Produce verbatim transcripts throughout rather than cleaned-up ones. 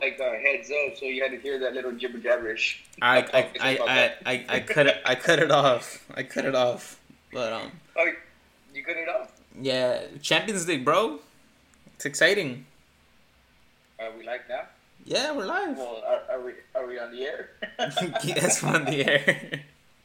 like a heads up, so you had to hear that little gibber jabberish. I I, Sorry I, about I, that. I, I cut it I cut it off. I cut it off. But um Oh, you cut it off? yeah, Champions League, bro. It's exciting. Are we like that? Yeah, we're live. Well, are, are we are we on the air? Yes, we're on the air.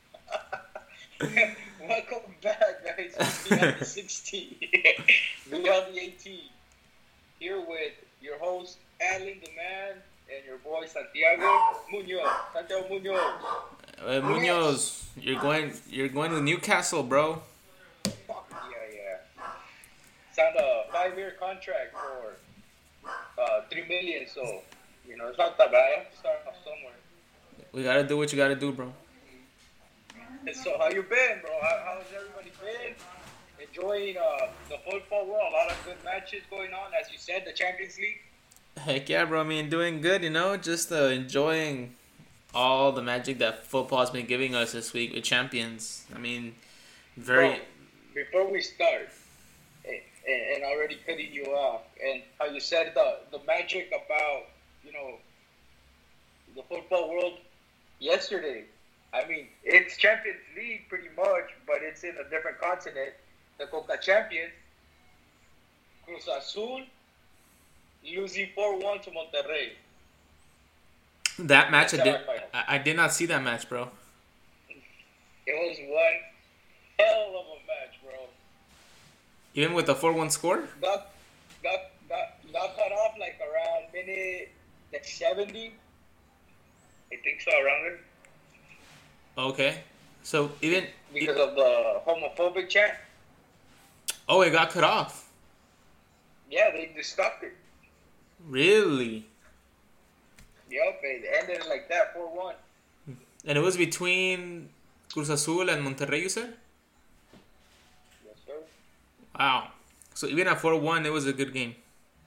Welcome back, guys. To Beyond the sixteen, Beyond the eighteen. Here with your host, Alan the Man, and your boy, Santiago Munoz. Santiago Munoz. Uh, Munoz, you're going you're going to Newcastle, bro. Fuck yeah, yeah. Signed a five-year contract for uh, three million. So you know it's not that bad. I have to start off somewhere. We gotta do what you gotta do, bro. And so how you been, bro? How, how's everybody been? Enjoying uh, the football world. A lot of good matches going on, as you said, the Champions League. Heck yeah, bro. I mean, doing good, you know, just uh, enjoying all the magic that football's been giving us this week with champions. I mean, very. Bro, before we start, and, and already cutting you off, and how you said the the magic about you know the football world yesterday. I mean, it's Champions League pretty much, but it's in a different continent. The Coca Champions, Cruz Azul, losing four one to Monterrey. That match, I did. Semifinals. I, I did not see that match, bro. It was one hell of a match, bro. Even with the four one score? Got, got, got, got cut off like around minute like seventy. I think so, around there. Okay. So, even. Because of the homophobic chant. Oh, it got cut off. Yeah, they just stopped it. Really? Yep, it ended like that, four one. And it was between Cruz Azul and Monterrey, you said? Yes, sir. Wow. So, even at four one, it was a good game.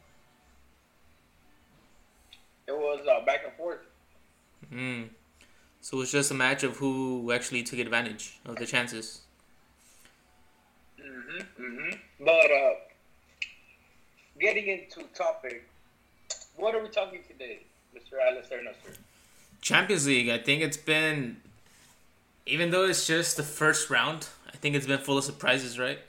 It was uh, back and forth. Hmm. So, it was just a match of who actually took advantage of the chances. Mm-hmm, mm-hmm. But, uh, getting into topic, what are we talking today, Mister Alistair Nasser? Champions League, I think it's been, even though it's just the first round, I think it's been full of surprises, right?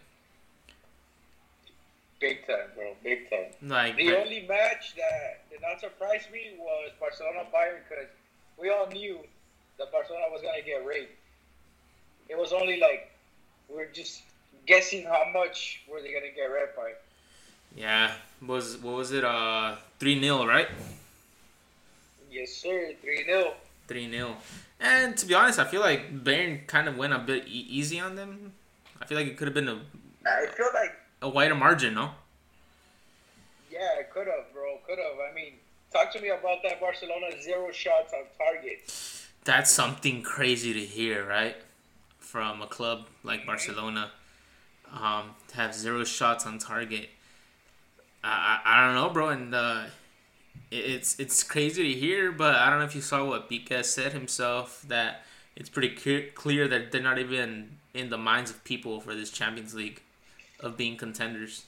Big time, bro. Big time. Like The only match that did not surprise me was Barcelona Bayern because we all knew that Barcelona was going to get raped. It was only like, we were just guessing how much were they going to get raped by. yeah, was what was it? Uh, three nil, right? Yes, sir. three nil. Three nil. And to be honest, I feel like Bayern kind of went a bit e- easy on them. I feel like it could have been a I feel like, a wider margin, no? yeah, it could have, bro. Could have. I mean, talk to me about that Barcelona zero shots on target. That's something crazy to hear, right? From a club like Barcelona, um, to have zero shots on target. I I, I don't know, bro, and uh, it, it's it's crazy to hear, but I don't know if you saw what Piqué said himself, that it's pretty clear, clear that they're not even in the minds of people for this Champions League of being contenders.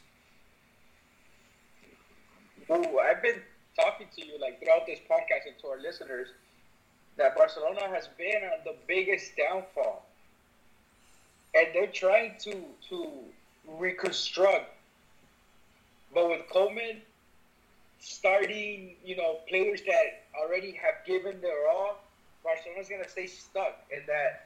Ooh, I've been talking to you like throughout this podcast and to our listeners that Barcelona has been on the biggest downfall, and they're trying to to reconstruct. But with Coleman starting, you know, players that already have given their all, Barcelona's gonna stay stuck in that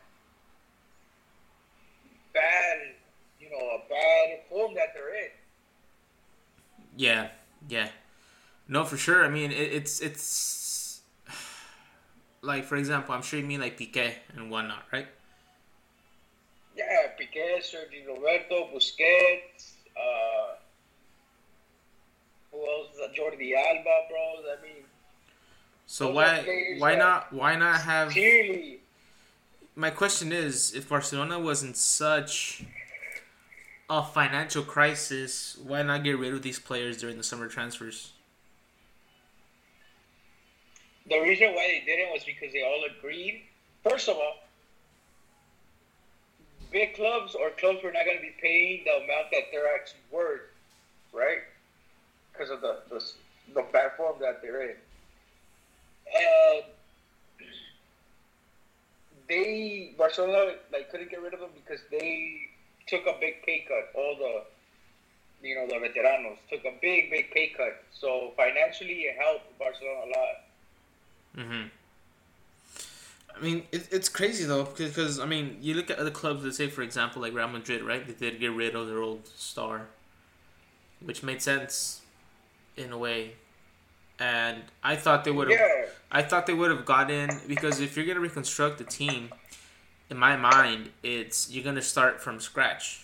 bad, you know, a bad form that they're in. Yeah, yeah. No, for sure. I mean, it, it's it's like, for example, I'm sure you mean like Piqué and whatnot, right? Yeah, Piqué, Sergio Roberto, Busquets, uh, who else? Jordi Alba, bros. I mean, So those are why players why that not why not have? clearly, My question is, if Barcelona was in such a financial crisis, why not get rid of these players during the summer transfers? the reason why they didn't was because they all agreed. First of all, big clubs or clubs were not going to be paying the amount that they're actually worth, right? Because of the, the the bad form that they're in. Barcelona like couldn't get rid of him because they took a big pay cut. All the you know the veteranos took a big big pay cut. So financially, it helped Barcelona a lot. Mm-hmm. I mean, it, it's crazy though because I mean, you look at other clubs. Let's say, for example, like Real Madrid, right? They did get rid of their old star, which made sense in a way. And I thought they would have. Yeah. I thought they would have gotten because if you're gonna reconstruct the team, in my mind, it's you're gonna start from scratch.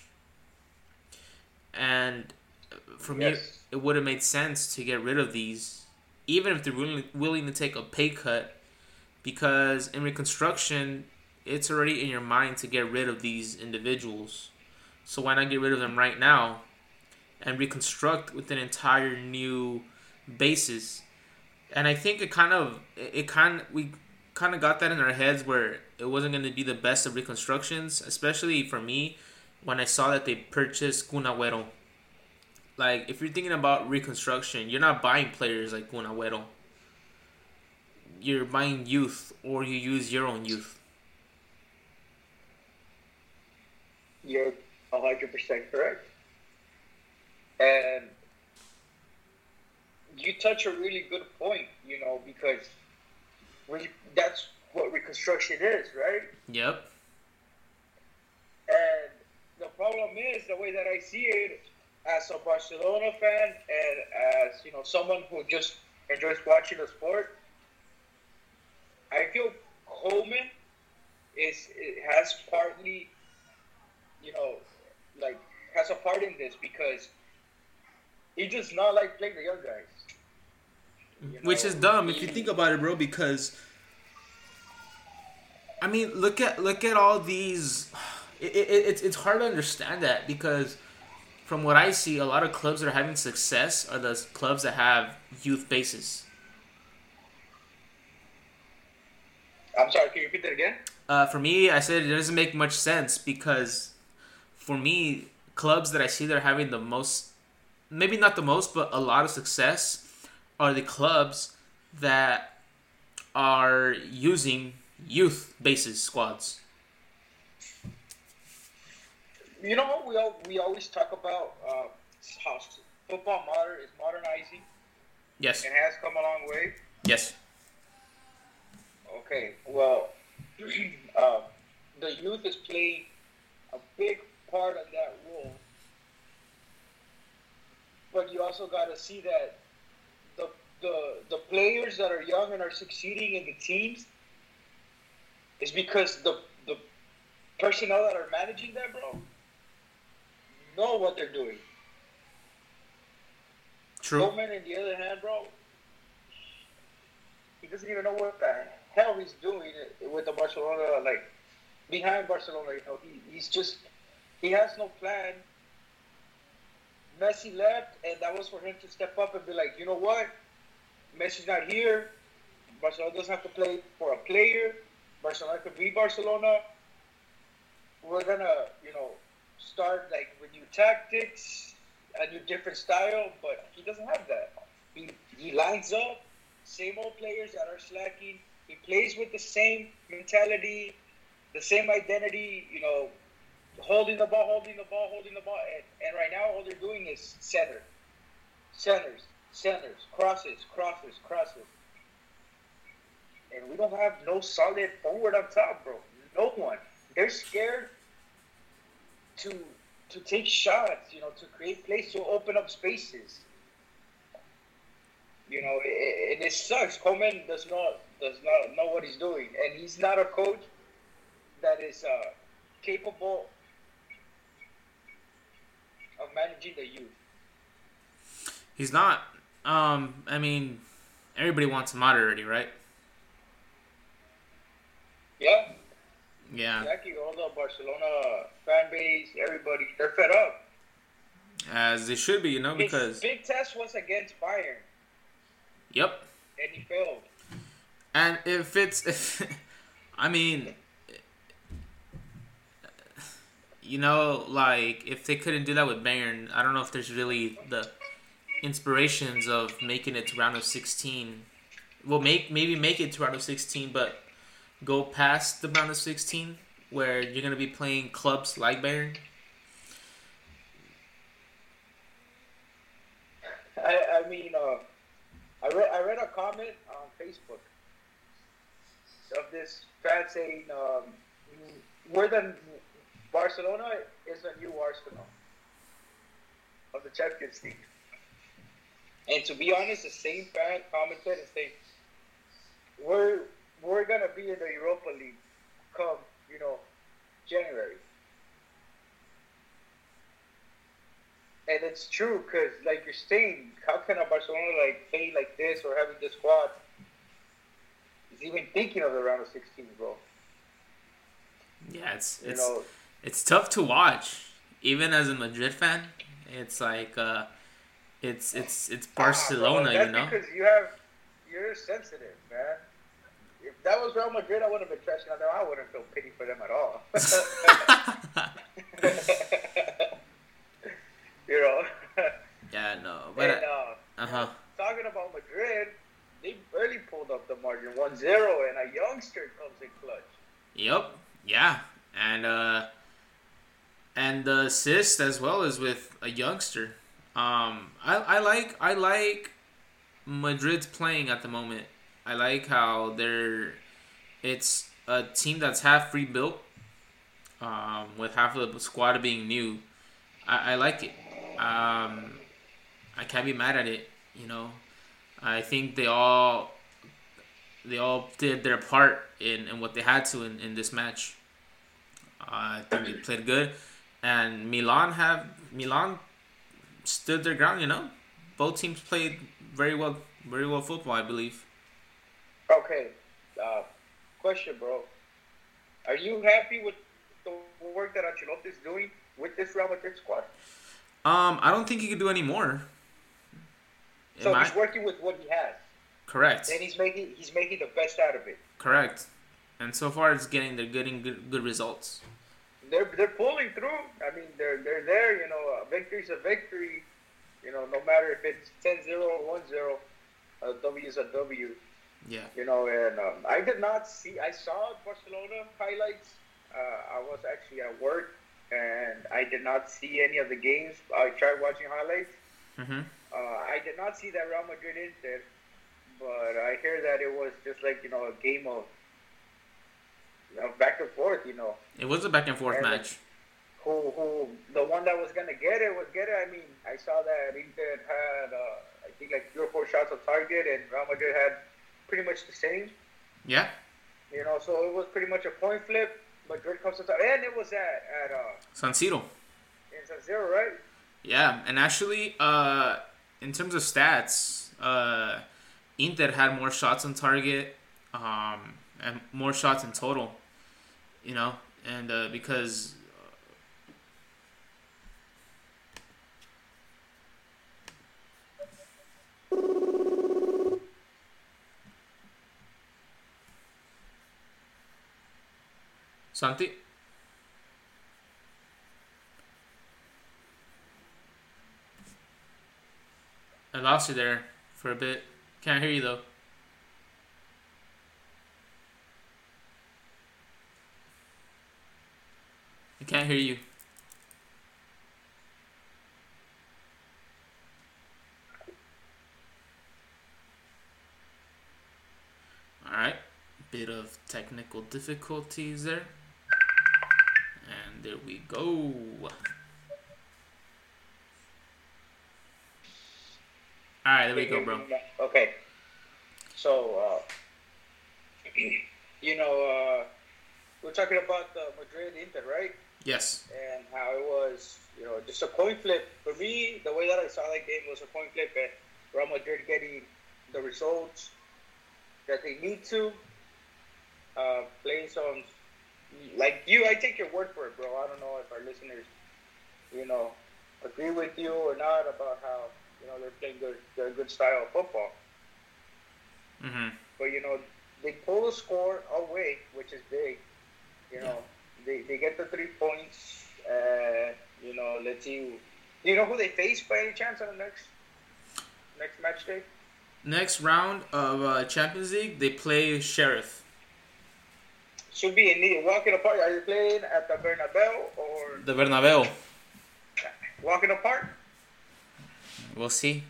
And for me, Yes. it would have made sense to get rid of these, even if they're willing willing to take a pay cut, because in reconstruction, it's already in your mind to get rid of these individuals. So why not get rid of them right now, and reconstruct with an entire new basis? And I think it kind of it kind we kind of got that in our heads where it wasn't going to be the best of reconstructions, especially for me when I saw that they purchased Kun Agüero. Like, if you're thinking about reconstruction, you're not buying players like Kun Agüero. You're buying youth, or you use your own youth. You're one hundred percent correct. And you touch a really good point, you know, because we, that's what reconstruction is, right? Yep. And the problem is, the way that I see it, as a Barcelona fan and as, you know, someone who just enjoys watching the sport, I feel Coleman is it has partly, you know, like has a part in this because he does not like playing the young guys. You know, Which is dumb if you he- think about it, bro. Because I mean, look at look at all these. It, it, it's it's hard to understand that because from what I see, a lot of clubs that are having success are the clubs that have youth bases. I'm sorry, can you repeat that again? Uh, for me, I said it doesn't make much sense because for me, clubs that I see that are having the most, maybe not the most, but a lot of success are the clubs that are using youth bases squads. You know what we all, we always talk about uh, how football modern is modernizing Yes. and has come a long way. Yes. Okay, well, uh, the youth is playing a big part of that role, but you also got to see that the the the players that are young and are succeeding in the teams is because the the personnel that are managing them, bro, know what they're doing. True. Coleman, on the other hand, bro, he doesn't even know what the hell he's doing with the Barcelona, like, behind Barcelona. You know, he, he's just, he has no plan. Messi left, and that was for him to step up and be like, you know what? Messi's not here. Barcelona doesn't have to play for a player. Barcelona could be Barcelona. We're going to, you know, start, like, with new tactics, a new different style, but he doesn't have that. He, he lines up, same old players that are slacking. He plays with the same mentality, the same identity, you know, holding the ball, holding the ball, holding the ball. And, and right now, all they're doing is center. Centers, centers, crosses, crosses, crosses. And we don't have no solid forward up top, bro. No one. They're scared to to take shots, you know, to create plays, to open up spaces. You know, it, and it sucks. Coleman does not does not know what he's doing, and he's not a coach that is uh, capable of managing the youth. He's not. Um, I mean, everybody wants him out already, right? Yeah, Yeah. exactly. All the Barcelona fan base, everybody, they're fed up. As they should be, you know, His because big test was against Bayern, yep. and he failed. And if it's, if, I mean, you know, like if they couldn't do that with Bayern, I don't know if there's really the inspirations of making it to round of sixteen. Well, make maybe make it to round of sixteen, but go past the round of sixteen. where you're gonna be playing clubs like Bayern? I, I mean, uh, I read I read a comment on Facebook of this fan saying, um, "We're the Barcelona is a new Arsenal of the Champions League." And to be honest, the same fan commented and saying, "We're we're gonna be in the Europa League come you know January." And it's true because, like you're saying, how can a Barcelona like play like this or having this squad is even thinking of the round of sixteen, bro? Yeah, it's You it's know, it's tough to watch, even as a Madrid fan. It's like uh, it's it's it's Barcelona, ah, bro, you know. that's because you have you're sensitive, man. If that was Real Madrid, I wouldn't have been trashing on them. I wouldn't feel pity for them at all. You know. Yeah, no, but and, uh, uh huh. talking about Madrid, they barely pulled up the margin one zero, and a youngster comes in clutch. Yep. Yeah, and uh, and the assist as well as with a youngster. Um, I I like I like Madrid's playing at the moment. I like how they're. It's a team that's half rebuilt, um, with half of the squad being new. I, I like it. Um, I can't be mad at it. You know, I think they all they all did their part in, in what they had to in, in this match. Uh, I think they played good, and Milan have Milan stood their ground. You know, both teams played very well, very well football. I believe. Okay, uh, question, bro. Are you happy with the work that Ancelotti is doing with this Real Madrid squad? Um, I don't think he could do any more. So Am he's I? working with what he has, Correct. and he's making he's making the best out of it. Correct. And so far, it's getting they're getting good, good results. They're they're pulling through. I mean, they're they're there. You know, a victory's a victory. You know, no matter if it's ten zero or one zero, a W is a W. Yeah. You know, and um, I did not see. I saw Barcelona highlights. Uh, I was actually at work, and I did not see any of the games. I tried watching highlights. Mm-hmm. Uh, I did not see that Real Madrid Inter, but I hear that it was just like you know a game of, you know, back and forth. You know, It was a back and forth and match. who who the one that was gonna get it would get it. I mean, I saw that Inter had uh, I think like three or four shots on target, and Real Madrid had pretty much the same. Yeah. You know, so it was pretty much a point flip. Madrid comes to top, and it was at at uh, San Siro. in San Siro, right? Yeah, and actually, uh, in terms of stats, uh, Inter had more shots on target, um, and more shots in total. You know, and uh, because. Santi? I lost you there for a bit. Can't hear you though. I can't hear you. Alright. Bit of technical difficulties there. And there we go. Alright, there we go, bro. Okay. So, uh, you know, uh, we're talking about the Madrid Inter, right? Yes. And how it was, you know, just a coin flip. For me, the way that I saw that game was a coin flip, and Real Madrid getting the results that they need to. Uh, playing some, like you, I take your word for it, bro. I don't know if our listeners, you know, agree with you or not about how, you know, they're playing good, they're a good style of football. Mm-hmm. But, you know, they pull the score away, which is big. You know, yeah. they, they get the three points. Uh, you know, let's see. Do you know who they face by any chance on the next next match day? Next round of uh, Champions League, they play Sheriff. Should be in the walk in the park. Are you playing at the Bernabeu or The Bernabeu. walk in the park? We'll see.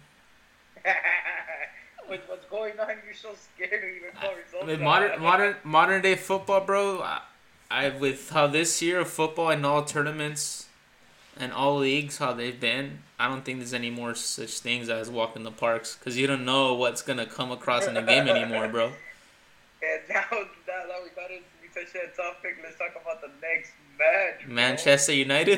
With what's going on, you're so scared to even call results. I mean, out. modern modern modern day football, bro. I, I with how this year of football and all tournaments and all leagues how they've been, I don't think there's any more such things as walk in the parks because you don't know what's gonna come across in the game anymore, bro. And now, now that we got into such a topic, let's talk about the next match. Bro. Manchester United.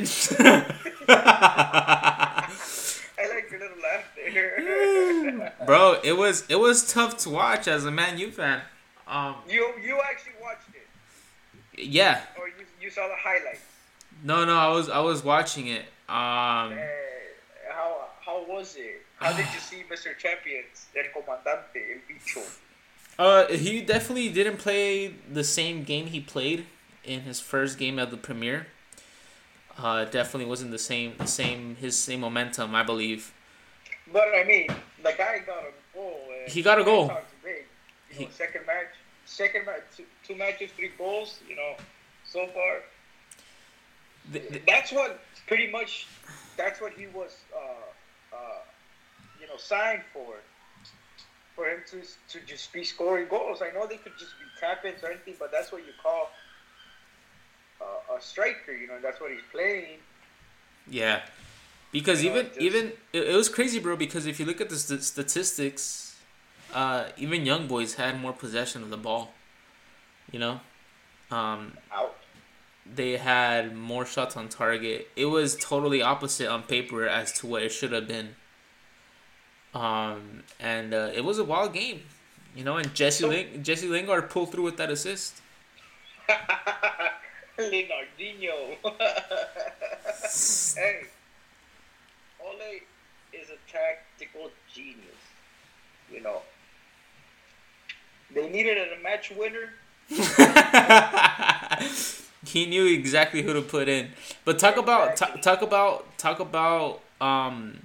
I like your little laugh there. Bro, it was it was tough to watch as a Man U fan. Um, you you actually watched it, yeah. or you you saw the highlights? No, no, I was I was watching it. Um, Uh, how how was it? How did you see Mister Champions, El Comandante, El Bicho? uh, he definitely didn't play the same game he played in his first game of the Premier. Uh, definitely wasn't the same the same his same momentum, I believe. But I mean, the guy got a goal. And He got a goal. that sounds great. You know, He- second match, second match, two, two matches, three goals. You know, so far. The, the, That's what pretty much. That's what he was, uh, uh, you know, signed for. For him to to just be scoring goals. I know they could just be tap-ins or anything, but that's what you call uh, a striker. You know, that's what he's playing. yeah, because You know, even just- even it, it was crazy, bro. Because if you look at the st- statistics, uh, even young boys had more possession of the ball. You know, um, Out. they had more shots on target. It was totally opposite on paper as to what it should have been. Um, and uh, it was a wild game, you know. And Jesse So- Ling- Jesse Lingard pulled through with that assist. Leonardinho. Hey, Ole is a tactical genius. You know, they needed a match winner. He knew exactly who to put in. But talk about ta- talk about talk about um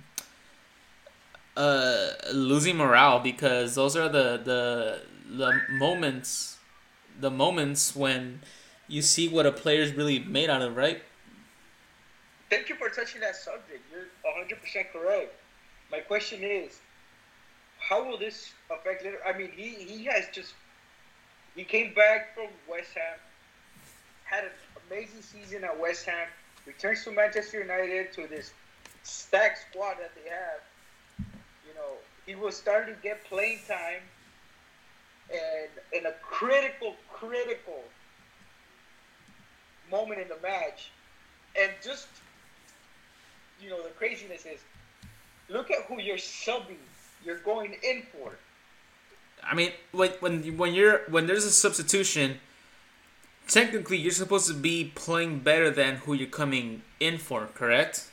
uh losing morale, because those are the the the moments the moments when you see what a player's really made out of, right? Thank you for touching that subject. You're one hundred percent correct. My question is, how will this affect later? I mean, he, he has just, he came back from West Ham, had an amazing season at West Ham, returns to Manchester United to this stacked squad that they have. You know, he was starting to get playing time, and in a critical, critical moment in the match, and just, you know, the craziness is, look at who you're subbing, you're going in for. I mean, when when when you're when there's a substitution, technically you're supposed to be playing better than who you're coming in for, correct?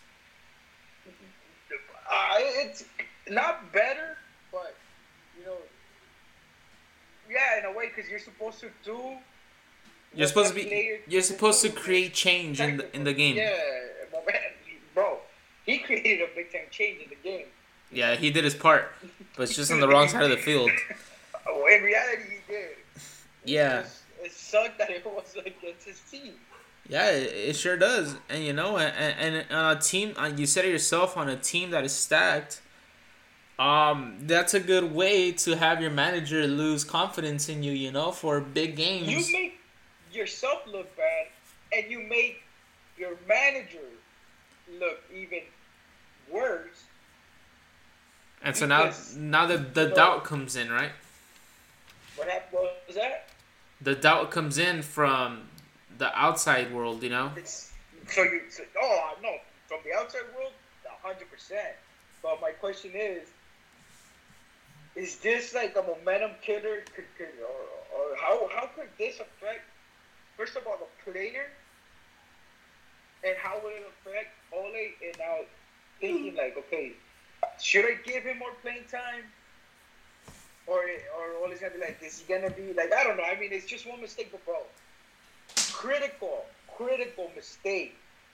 Uh, it's not better, but, you know, yeah, in a way, because you're supposed to do. You're what supposed to that be player you're can supposed to do. create change in the in the game. Yeah, but man, bro, he created a big time change in the game. Yeah, he did his part, but it's just on the wrong side of the field. Oh, in reality, he did. Yeah. It, just, it sucked that it was against his team. Yeah, it, it sure does. And you know, and, and on a team, you said it yourself, on a team that is stacked, um, that's a good way to have your manager lose confidence in you, you know, for big games. You make yourself look bad, and you make your manager look even worse. And so now, because, now the, the you know, doubt comes in, right? What happened? What was that? The doubt comes in from the outside world, you know? It's, so you, so, oh no, from the outside world, a hundred percent. But my question is, is this like a momentum killer, could, could, or, or how how could this affect? First of all, the player, and how will it affect Ole? And now thinking like, okay, should I give him more playing time? Or, or Ole's gonna be like, is he gonna be like, I don't know. I mean, it's just one mistake, but bro, critical, critical mistake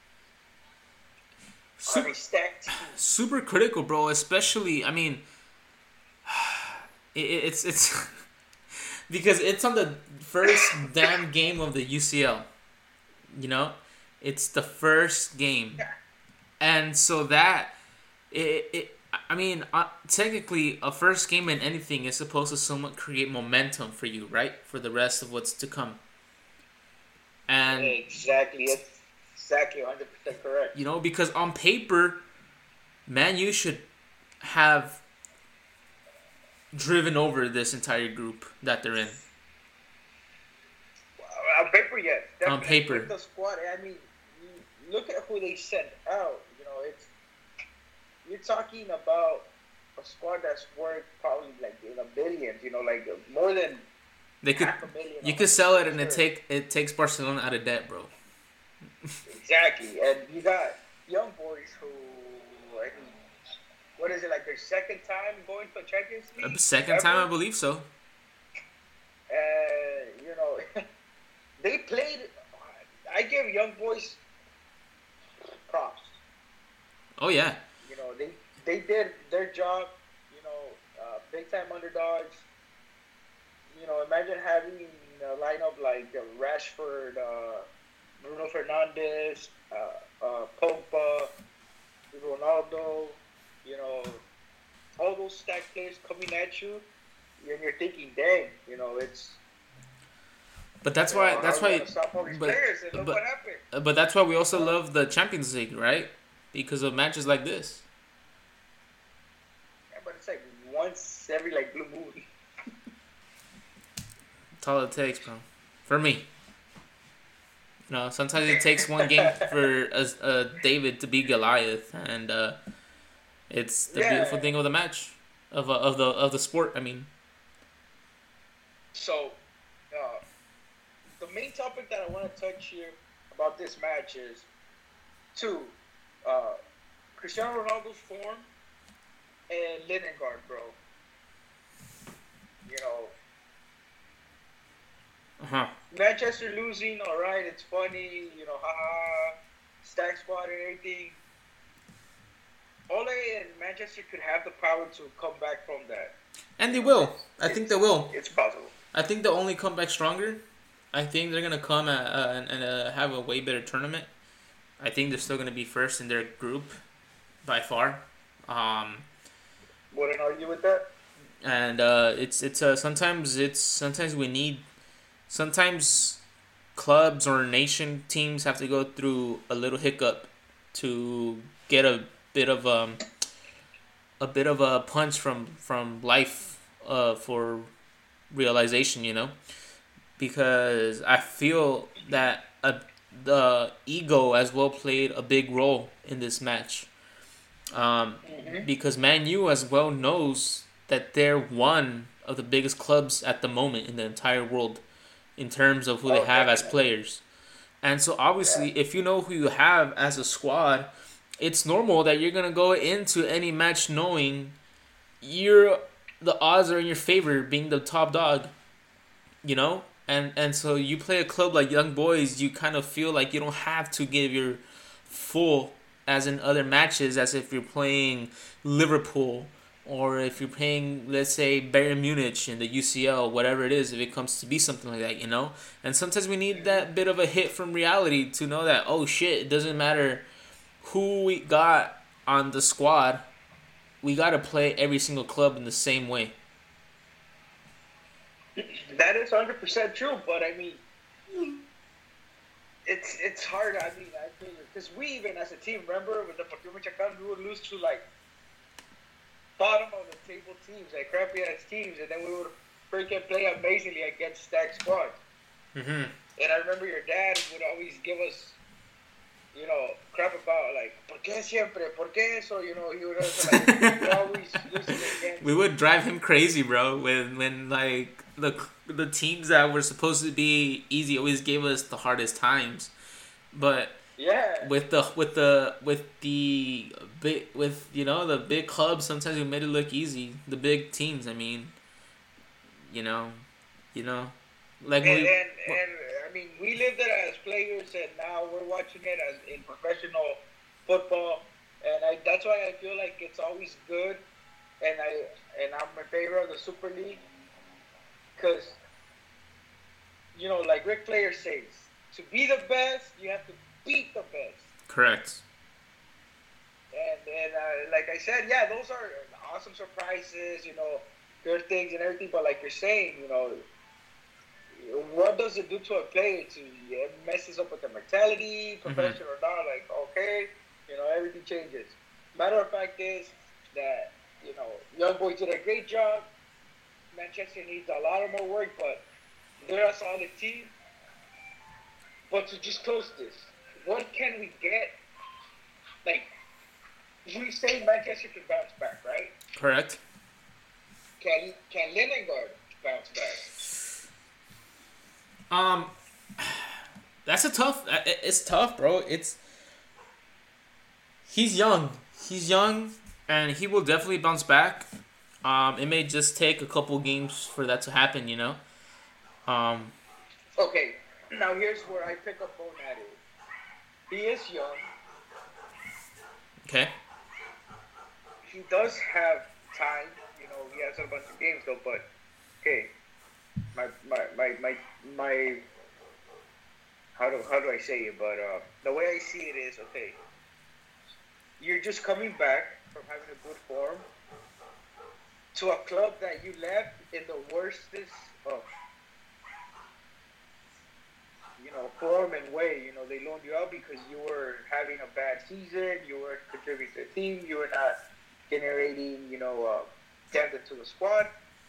on a stacked team. Super critical, bro. Especially, I mean, it, it's it's because it's on the first damn game of the U C L. You know, it's the first game, and so that it, it I mean, uh, technically, a first game in anything is supposed to somewhat create momentum for you, right, for the rest of what's to come. And exactly, it's exactly one hundred percent correct. You know, because on paper, Man U should have driven over this entire group that they're in. On paper, yes. On paper. With the squad, I mean, look at who they sent out. You know, it's you're talking about a squad that's worth probably like in a billion. You know, like more than they could. half a million. You could sell it, and it take it takes Barcelona out of debt, bro. Exactly, and you got young boys who, I mean, what is it, like their second time going to Champions League? Second ever? time, I believe so. And, you know, they played, I give young boys props. Oh, yeah. You know, they, they did their job, you know, uh, big-time underdogs. You know, imagine having a lineup like uh, Rashford, uh, Bruno Fernandes, uh, uh, Pogba, Ronaldo, you know, all those stacked players coming at you, and you're thinking, dang, you know, it's. But that's why. Know, That's why. But, but, but, but that's why we also love the Champions League, right? Because of matches like this. Yeah, but it's like once every like blue moon. That's all it takes, bro. For me. You know, sometimes it takes one game for a, a David to be Goliath, and uh, it's the yeah. beautiful thing of the match, of uh, of the of the sport. I mean. So, uh, the main topic that I want to touch here about this match is two, uh, Cristiano Ronaldo's form and Lindegaard, bro. You know. Uh-huh. Manchester losing, all right, it's funny, you know, haha, stack squad and everything. Ole and Manchester could have the power to come back from that. And they will. I it's, think they will. It's possible. I think they'll only come back stronger. I think they're going to come at, uh, and, and uh, have a way better tournament. I think they're still going to be first in their group by far. Um, Wouldn't argue with that. And uh, it's it's uh, sometimes it's sometimes we need sometimes clubs or nation teams have to go through a little hiccup to get a bit of um a bit of a punch from from life uh for realization, you know, because I feel that uh, the ego as well played a big role in this match, um mm-hmm. because Man U as well knows that they're one of the biggest clubs at the moment in the entire world in terms of who they have as players. And so obviously, if you know who you have as a squad, it's normal that you're going to go into any match knowing you're the odds are in your favor being the top dog, you know? And and so you play a club like Young Boys, you kind of feel like you don't have to give your full as in other matches as if you're playing Liverpool or if you're playing, let's say, Bayern Munich in the U C L, whatever it is, if it comes to be something like that, you know? And sometimes we need that bit of a hit from reality to know that, oh, shit, it doesn't matter who we got on the squad. We got to play every single club in the same way. That is one hundred percent true, but, I mean, it's it's hard. I mean, I think, because we even, as a team, remember, with the Deportivo Michoacán, we would lose to, like, bottom of the table teams, like crappy ass teams, and then we would freaking play amazingly against stacked squads. Mm-hmm. And I remember your dad would always give us, you know, crap about like, ¿por qué siempre? ¿Por qué eso? You know, he would also, like, we always losing against. We would drive him crazy, bro. When when like the the teams that were supposed to be easy always gave us the hardest times, but. Yeah. With the with the with the big with you know the big clubs, sometimes we made it look easy. The big teams, I mean, you know, you know, like and, we, and, and I mean, we lived it as players, and now we're watching it as in professional football, and I, that's why I feel like it's always good, and I and I'm in favor of the Super League, because you know, like Ric Flair says, to be the best, you have to beat the best. Correct. And and uh, like I said, yeah, those are awesome surprises, you know, good things and everything. But like you're saying, you know, what does it do to a player? To it messes up with their mentality, professional mm-hmm. or not. Like, okay, you know, everything changes. Matter of fact is that, you know, Young Boys did a great job. Manchester needs a lot of more work, but they're a solid team. But to just close this, what can we get? Like, we say Manchester can bounce back, right? Correct. Can can Lindegaard bounce back? Um, that's a tough. It's tough, bro. It's he's young. He's young, and he will definitely bounce back. Um, it may just take a couple games for that to happen, you know. Um. Okay, now here's where I pick up on that is. He is young. Okay. He does have time, you know. He has a bunch of games though, but okay. My my my my my. How do how do I say it? But uh, the way I see it is okay. You're just coming back from having a good form to a club that you left in the worstest of, you know, form and way. You know, they loaned you out because you were having a bad season. You weren't contributing to the team. You were not generating, you know, uh, depth into the squad.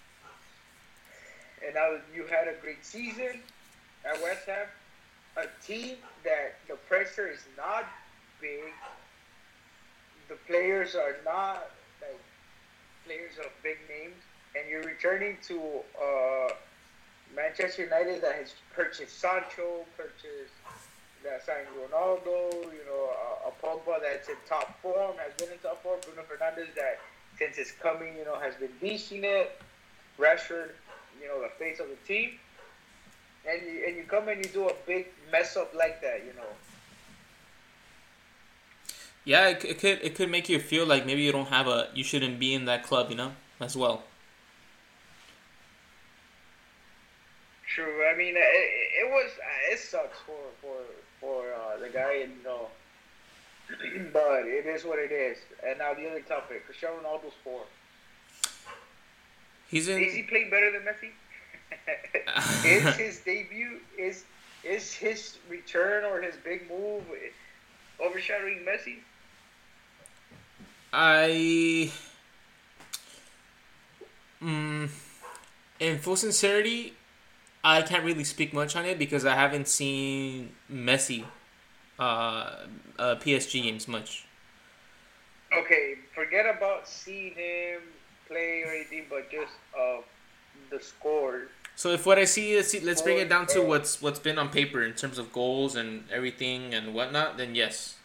And now you had a great season at West Ham. A team that the pressure is not big. The players are not like players of big names, and you're returning to uh, Manchester United that has purchased Sancho, purchased that signed Ronaldo, you know, a, a Pogba that's in top form, has been in top form, Bruno Fernandes that since his coming, you know, has been beasting it, Rashford, you know, the face of the team, and you and you come and you do a big mess up like that, you know. Yeah, it, it could it could make you feel like maybe you don't have a you shouldn't be in that club, you know, as well. True. I mean, it, it was it sucks for for for uh, the guy, and you know, but it is what it is. And now the other topic: Cristiano Ronaldo's form. He's in. Is he playing better than Messi? Is his debut is is his return or his big move overshadowing Messi? I, mm, in full sincerity, I can't really speak much on it because I haven't seen Messi, uh, uh P S G games much. Okay, forget about seeing him play or anything, but just uh, the score. So if what I see is, let's bring it down to what's what's been on paper in terms of goals and everything and whatnot, then yes.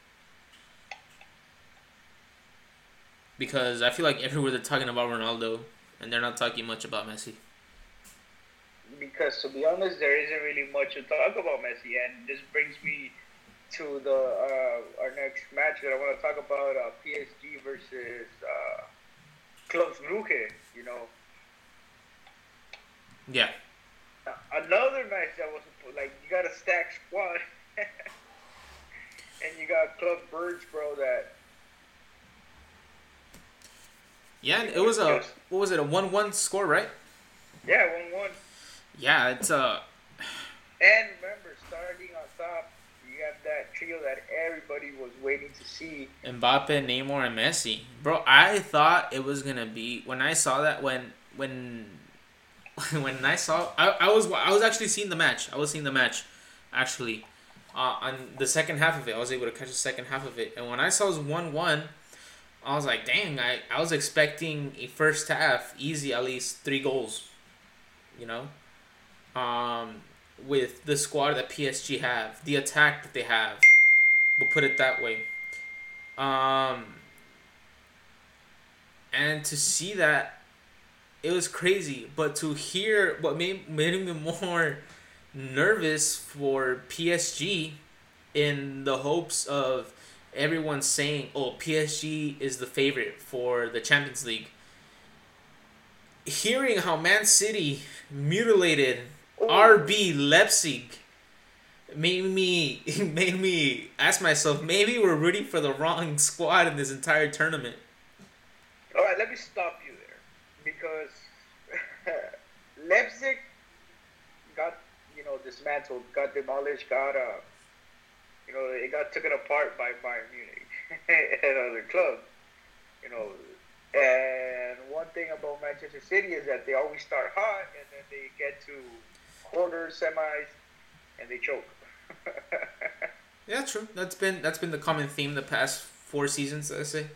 Because I feel like everywhere they're talking about Ronaldo, and they're not talking much about Messi. Because to be honest, there isn't really much to talk about Messi, and this brings me to the uh, our next match that I want to talk about: uh, P S G versus uh, Club Brugge. You know. Yeah. Uh, another match that was like you got a stacked squad, and you got Club Brugge, bro. That. Yeah, it was a what was it a one one score, right? Yeah, one one. Yeah, it's a. Uh... And remember, starting on top, you have that trio that everybody was waiting to see. Mbappe, Neymar, and Messi, bro. I thought it was gonna be when I saw that when when when I saw I, I was I was actually seeing the match. I was seeing the match, actually, uh, on the second half of it. I was able to catch the second half of it, and when I saw it was one one. I was like, dang, I, I was expecting a first half easy, at least three goals, you know, um, with the squad that P S G have, the attack that they have, we'll put it that way. Um, and to see that, it was crazy, but to hear what made, made me more nervous for P S G in the hopes of everyone's saying, oh, P S G is the favorite for the Champions League. Hearing how Man City mutilated Ooh, R B Leipzig made me made me ask myself, maybe we're rooting for the wrong squad in this entire tournament. All right, let me stop you there because Leipzig got, you know, dismantled, got demolished, got uh, you know, it got taken apart by Bayern Munich and other clubs, you know. And one thing about Manchester City is that they always start hot and then they get to quarters, semis, and they choke. Yeah, true. That's been that's been the common theme the past four seasons, I say.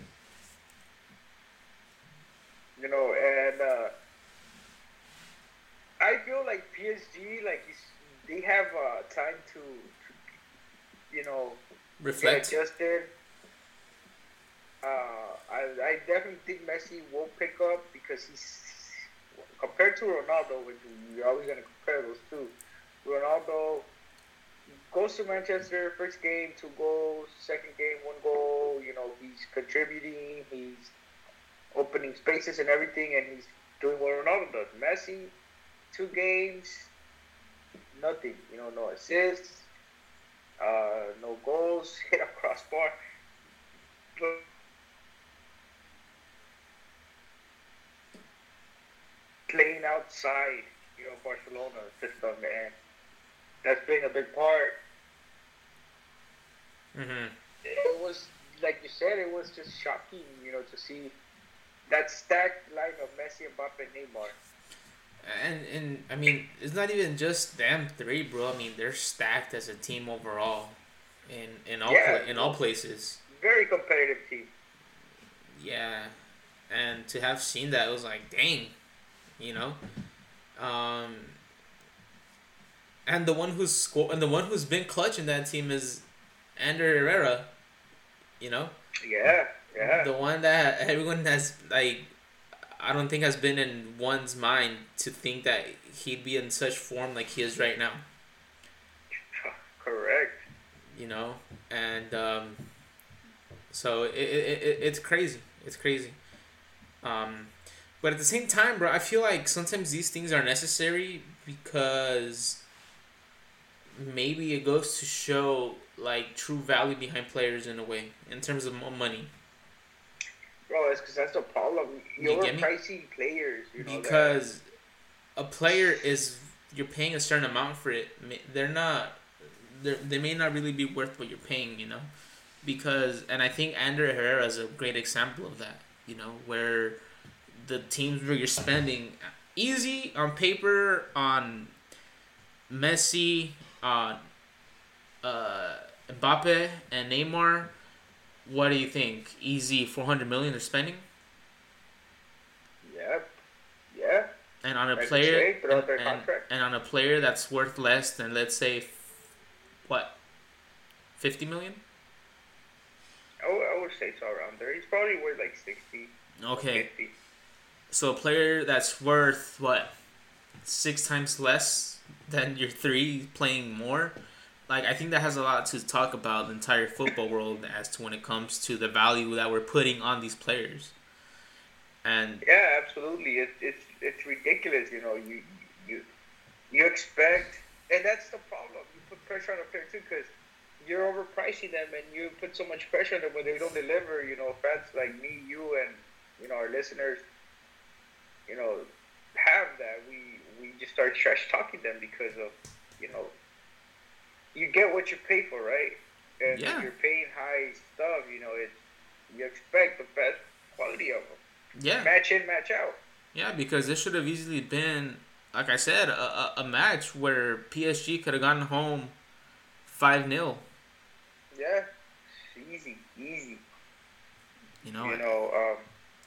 You know, and uh, I feel like P S G, like they have uh, time to, to, you know, reflect, get adjusted. Uh, I, I definitely think Messi will pick up because he's compared to Ronaldo, which we're always going to compare those two. Ronaldo goes to Manchester, first game, two goals, second game, one goal. You know, he's contributing, he's opening spaces and everything, and he's doing what Ronaldo does. Messi, two games, nothing. You know, no assists, uh, no goals, hit a crossbar. Playing outside, you know, Barcelona system, and that's been a big part. Mm-hmm. It was, like you said, it was just shocking, you know, to see that stacked line of Messi, Mbappe, and Neymar. And and I mean, it's not even just them three, bro. I mean, they're stacked as a team overall, in in all Yeah, pla- in all places. Very competitive team. Yeah, and to have seen that, it was like, dang, you know. Um, and the one who's sco- and the one who's been clutch in that team is Ander Herrera. You know. Yeah, yeah. The one that everyone has, like, I don't think has been in one's mind to think that he'd be in such form like he is right now. Correct. You know, and um, so it, it, it it's crazy. It's crazy. Um, but at the same time, bro, I feel like sometimes these things are necessary because maybe it goes to show like true value behind players in a way in terms of money. Bro, it's because that's the problem. You're You pricing players, you know. Because that. A player is, you're paying a certain amount for it. They're not, they they may not really be worth what you're paying, you know. Because, and I think Ander Herrera is a great example of that, you know, where the teams where you're spending easy on paper on Messi, on uh, Mbappe, and Neymar. What do you think? Easy four hundred million they're spending? Yeah. Yeah. And on a Like player say, and, and, and on a player that's worth less than, let's say, what, fifty million? I would, I would say so around there. He's probably worth like sixty. Okay. fifty. So a player that's worth what, six times less than your three playing more. Like, I think that has a lot to talk about the entire football world as to when it comes to the value that we're putting on these players. And yeah, absolutely, it, it's it's ridiculous. You know, you you you expect, and that's the problem. You put pressure on a player too because you're overpricing them, and you put so much pressure on them when they don't deliver. You know, fans like me, you, and you know our listeners, you know, have that. We we just start trash talking them because of, you know. You get what you pay for, right? And yeah. If you're paying high stuff, you know, it's, you expect the best quality of them. Yeah. Match in, match out. Yeah, because this should have easily been, like I said, a, a, a match where P S G could have gotten home five nil. Yeah. Easy, easy. You know? You know, um,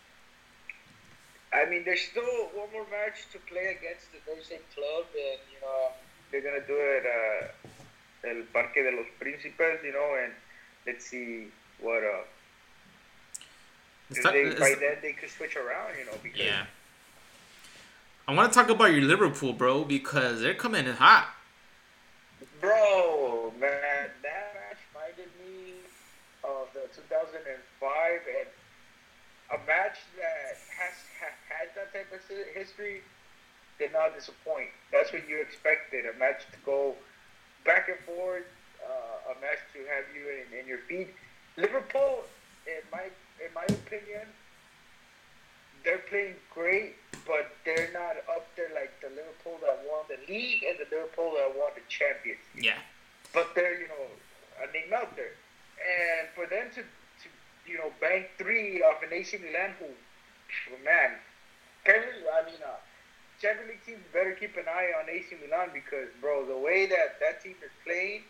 I mean, there's still one more match to play against the very same club, and, you know, they're going to do it uh El Parque de los Príncipes, you know, and let's see what, uh, not, they, by then they could switch around, you know, because... Yeah. I want to talk about your Liverpool, bro, because they're coming in hot. Bro, man, that match reminded me of the two thousand five, and a match that has ha, had that type of history did not disappoint. That's what you expected. A match to go back and forth, uh, a match to have you in, in your feet. Liverpool, in my in my opinion, they're playing great, but they're not up there like the Liverpool that won the league and the Liverpool that won the Champions League. Yeah. But they're, you know, a name out there. And for them to, to you know, bank three off an A C Milan who, man, apparently, I mean, uh, Champions League teams better keep an eye on A C Milan because, bro, the way that that team is playing,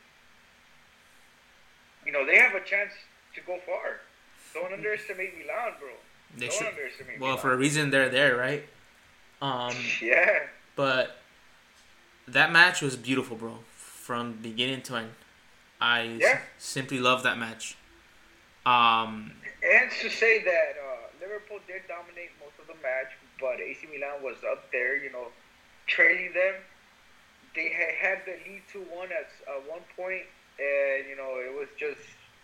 you know, they have a chance to go far. Don't underestimate Milan, bro. They Don't should. underestimate Well, Milan. for a reason, they're there, right? Um, yeah. But that match was beautiful, bro, from beginning to end. I Yeah. s- simply love that match. Um, And to say that uh, Liverpool did dominate most of the match, but A C Milan was up there, you know, trailing them. They had, had the lead two one at uh, one point, and, you know, it was just,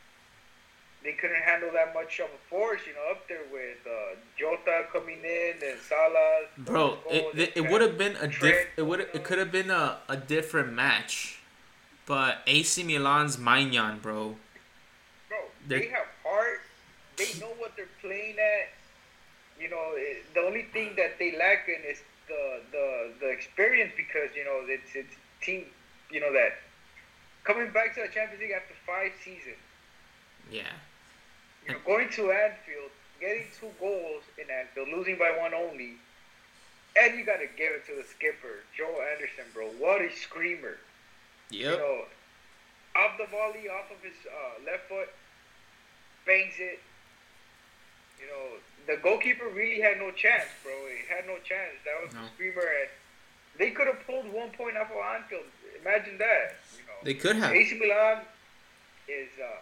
they couldn't handle that much of a force, you know, up there with uh, Jota coming in and Salah. bro, it it, it would have been a diff. Trent, It would it could have been a, a different match, but A C Milan's Maignan, bro. Bro, They're- they have heart. They know what they're playing at. You know, it, the only thing that they lack in is the, the the experience because, you know, it's it's team, you know, that coming back to the Champions League after five seasons. Yeah. You know, going to Anfield, getting two goals in Anfield, losing by one only, and you got to give it to the skipper, Joe Anderson, bro. What a screamer. Yep. You know, off the volley, off of his uh, left foot, bangs it. You know, the goalkeeper really had no chance, bro. He had no chance. That was No. the screamer, and they could have pulled one point off of Anfield. Imagine that. You know, They could have. A C Milan is. Uh,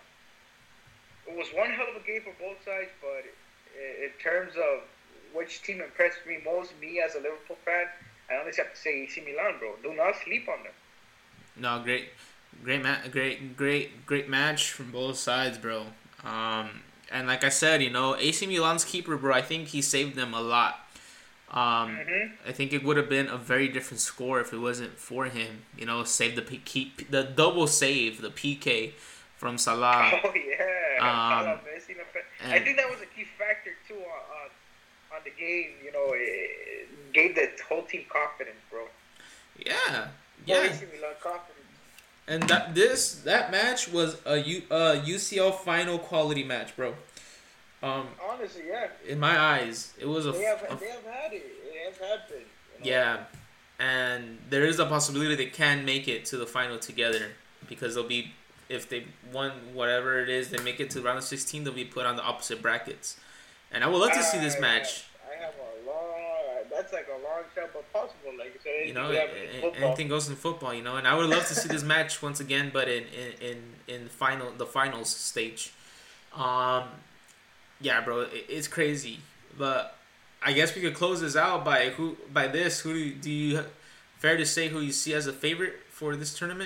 it was one hell of a game for both sides, but in terms of which team impressed me most, me as a Liverpool fan, I honestly have to say A C Milan, bro. Do not sleep on them. No, great, great, ma- great, great, great match from both sides, bro. Um, and like I said, you know, A C Milan's keeper, bro. I think he saved them a lot. Um, Mm-hmm. I think it would have been a very different score if it wasn't for him. You know, save the P- keep the double save, the P K from Salah. Oh yeah, Um, Salah, Messi, no fa- I and- think that was a key factor too on on, on the game. You know, it gave the whole team confidence, bro. Yeah, Yeah. yeah. A C Milan confidence. And that this that match was a U, uh, U C L final quality match, bro. Um, Honestly, yeah. in my eyes, it was a, They have a they have had it. It has happened. You know? yeah, and there is a possibility they can make it to the final together because they'll be if they won whatever it is they make it to round of sixteen they'll be put on the opposite brackets, and I would love to see this I match. Have, I have a long. That's like a long shot, but possible. Like you said, anything You know, could happen in a- a- football. anything goes in football. You know, and I would love to see this match once again, but in in in, in final the finals stage. Um, yeah, bro, it, it's crazy. But I guess we could close this out by who by this. Who do you, do you fair to say who you see as a favorite for this tournament?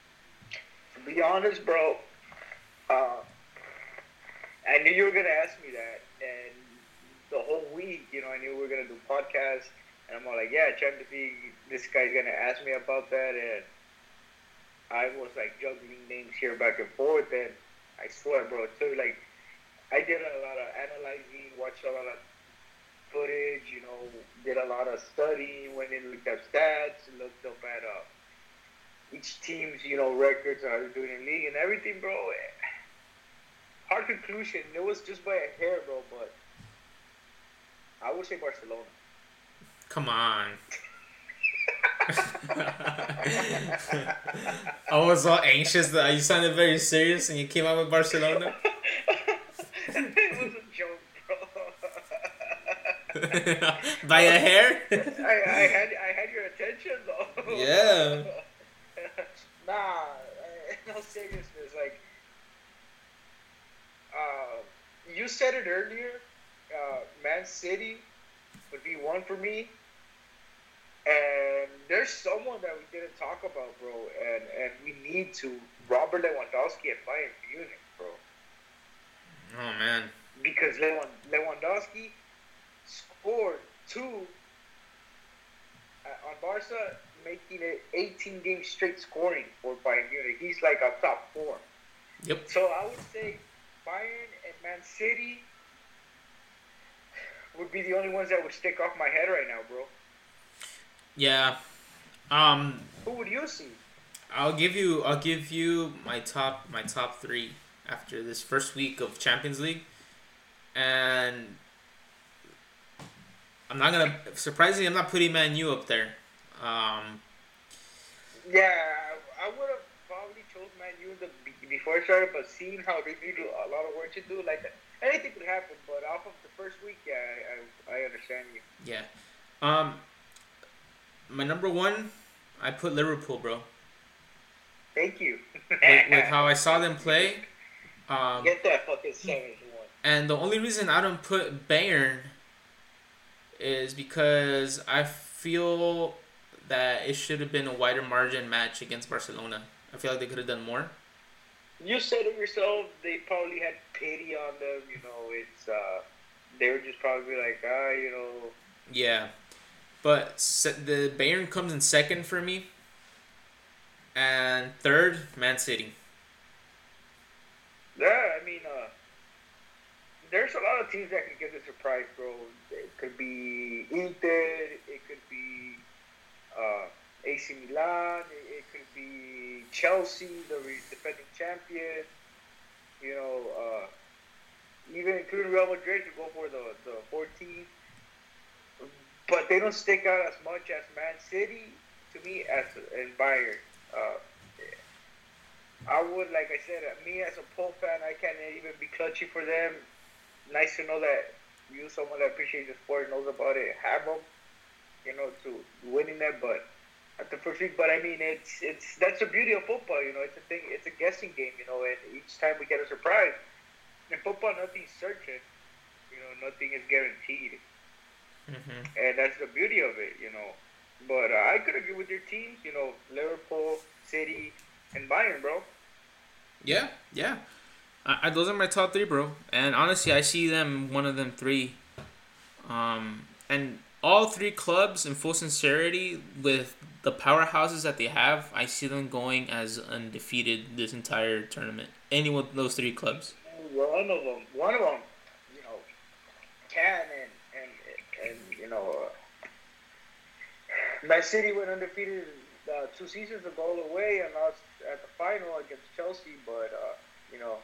To be honest, bro, uh, I knew you were gonna ask me that, and the whole week, you know, I knew we were gonna do podcasts, and I'm all like, yeah, Champions League. This guy's gonna ask me about that, and I was like juggling names here back and forth, and I swear, bro, it took like I did a lot of analyzing, watched a lot of footage, you know, did a lot of studying, went in, looked up stats, looked up at uh, each team's, you know, records, how they're doing in league and everything, bro. Hard conclusion. It was just by a hair, bro, but I would say Barcelona. Come on. I was all anxious that you sounded very serious and you came out with Barcelona. It was a joke, bro. By a hair? I, I had I had your attention though. Yeah. Nah, I- no seriousness. Like, uh, you said it earlier. Uh, Man City would be one for me. And there's someone that we didn't talk about, bro, and, and we need to. Robert Lewandowski at Bayern Munich, bro. Oh, man. Because Lewand- Lewandowski scored two on Barca making it eighteen games straight scoring for Bayern Munich. He's like a top four. Yep. So I would say Bayern and Man City would be the only ones that would stick off my head right now, bro. Yeah. Um. Who would you see? I'll give you. I'll give you my top. My top three after this first week of Champions League, and I'm not gonna. Surprisingly, I'm not putting Man U up there. Um. Yeah, I would have probably chose Man U the before it started, but seeing how they need a lot of work to do, like anything could happen. But off of the first week, yeah, I I, I understand you. Yeah. Um. My number one, I put Liverpool, bro. Thank you. with, with how I saw them play. Um, Get that fucking seven one. And the only reason I don't put Bayern is because I feel that it should have been a wider margin match against Barcelona. I feel like they could have done more. You said it yourself. They probably had pity on them. You know, it's uh, they were just probably like, ah, you know. Yeah. But se- the Bayern comes in second for me. And third, Man City. Yeah, I mean, uh, there's a lot of teams that can give the surprise, bro. It could be Inter. It could be uh, A C Milan. It, it could be Chelsea, the re- defending champion. You know, uh, even including Real Madrid to go for the, the fourteenth. But they don't stick out as much as Man City to me as and Bayern. Uh, I would, like I said, uh, me as a Pope fan, I can't even be clutchy for them. Nice to know that you, someone that appreciates the sport, knows about it, have them, you know, to winning that. But at the first week, but I mean, it's it's that's the beauty of football, you know. It's a thing, it's a guessing game, you know. And each time we get a surprise. In football, nothing's certain, you know. Nothing is guaranteed. Mm-hmm. And that's the beauty of it, you know. But uh, I could agree with your teams, you know, Liverpool, City, and Bayern, bro. Yeah, yeah. I, I, those are my top three, bro. And honestly, I see them, one of them three. Um, and all three clubs, in full sincerity, with the powerhouses that they have, I see them going as undefeated this entire tournament. Any one of those three clubs. One of them, one of them, you know, can and and you know, uh, Man City went undefeated uh, two seasons ago all the way and lost at the final against Chelsea, but uh, you know,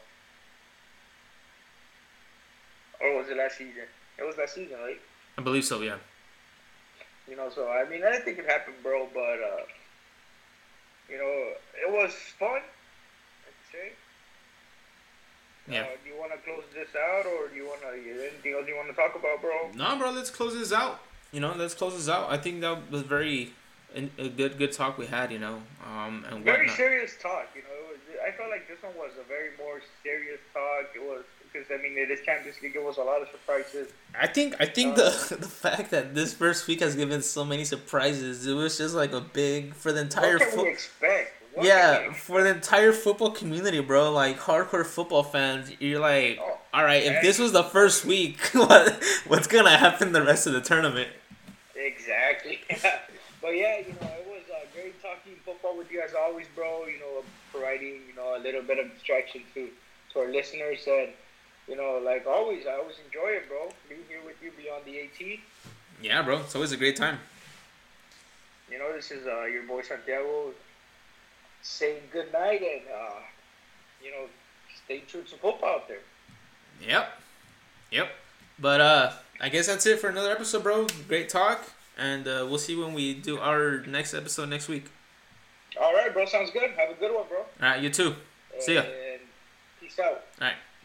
or was it last season? It was last season, right? I believe so, yeah. You know, so I mean, anything could happen, bro. But uh, you know, it was fun. I'd say. Yeah. Uh, do you want to close this out, or do you want to? Anything else you want to talk about, bro? No, bro. Let's close this out. You know, let's close this out. I think that was very a good, good talk we had. You know, um, and very whatnot. serious talk. You know, it was, I felt like this one was a very more serious talk. It was because I mean, it is Champions League. It was a lot of surprises. I think I think uh, the the fact that this first week has given so many surprises. It was just like a big for the entire. What can fo- we expect? What yeah, for the entire football community, bro, like hardcore football fans, you're like, oh, all right, if man. this was the first week, what what's gonna happen the rest of the tournament? Exactly. But yeah, you know, it was uh, great talking football with you as always, bro. You know, providing you know a little bit of distraction to to our listeners, and you know, like always, I always enjoy it, bro. Being here with you beyond the eighteen. Yeah, bro, it's always a great time. You know, this is uh, your boy Santiago saying good night, and uh, you know, stay true to football out there. Yep, yep. But uh, I guess that's it for another episode, bro. Great talk, and uh, we'll see when we do our next episode next week. All right, bro. Sounds good. Have a good one, bro. All right, you too. See ya. And peace out. All right.